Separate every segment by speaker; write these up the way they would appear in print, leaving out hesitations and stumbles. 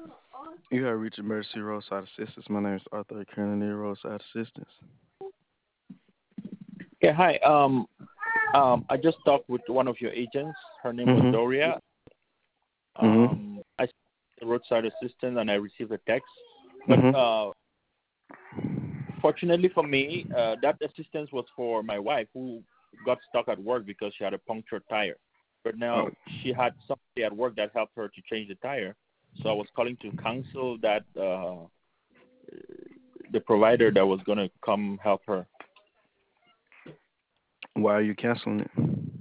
Speaker 1: You have reached Emergency Roadside Assistance. My name is Arthur, currently near Roadside Assistance.
Speaker 2: Yeah, hi. I just talked with one of your agents. Her name was
Speaker 1: Mhm.
Speaker 2: Doria.
Speaker 1: Mhm.
Speaker 2: I the roadside assistant and I received a text. But
Speaker 1: Mhm.
Speaker 2: fortunately for me, that assistance was for my wife who got stuck at work because she had a punctured tire. But
Speaker 1: Oh,
Speaker 2: now she had somebody at work that helped her to change the tire. So I was calling to cancel that the provider that was gonna come help her
Speaker 1: why are you canceling it?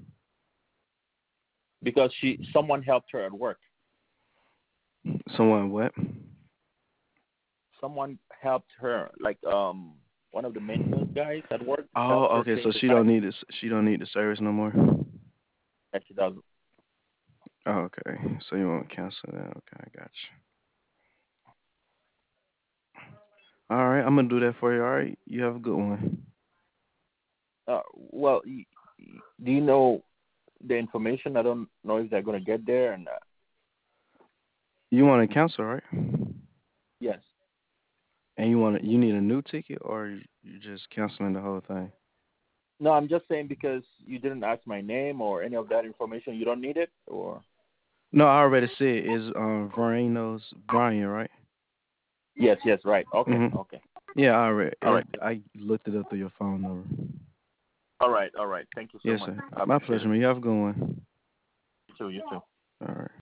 Speaker 2: because she someone helped her at work.
Speaker 1: Someone what?
Speaker 2: Someone helped her, like one of the maintenance guys at work
Speaker 1: Oh,
Speaker 2: helped her
Speaker 1: okay. So
Speaker 2: change the
Speaker 1: she
Speaker 2: tire.
Speaker 1: don't need this. She don't need the service no more.
Speaker 2: That she does.
Speaker 1: Oh, okay. So you want to cancel that? Okay, I got you. All right, I'm gonna do that for you. All right. You have a good one.
Speaker 2: Well, do you know the information? I don't know if they're gonna get there. And
Speaker 1: You want to cancel, right?
Speaker 2: yes,
Speaker 1: And you need a new ticket, or you just canceling the whole thing?
Speaker 2: no, I'm just saying because you didn't ask my name or any of that information. You don't need it, or
Speaker 1: No, I already said is Verano's Brian, right?
Speaker 2: yes, yes, right. Okay,
Speaker 1: Mhm.
Speaker 2: okay,
Speaker 1: Yeah, I already.
Speaker 2: all right,
Speaker 1: I looked it up through your phone number.
Speaker 2: all right, all right. Thank you so
Speaker 1: Yes,
Speaker 2: much.
Speaker 1: sir.
Speaker 2: I
Speaker 1: My
Speaker 2: appreciate
Speaker 1: pleasure,
Speaker 2: it.
Speaker 1: man. You have a good one.
Speaker 2: You too. You too.
Speaker 1: All right.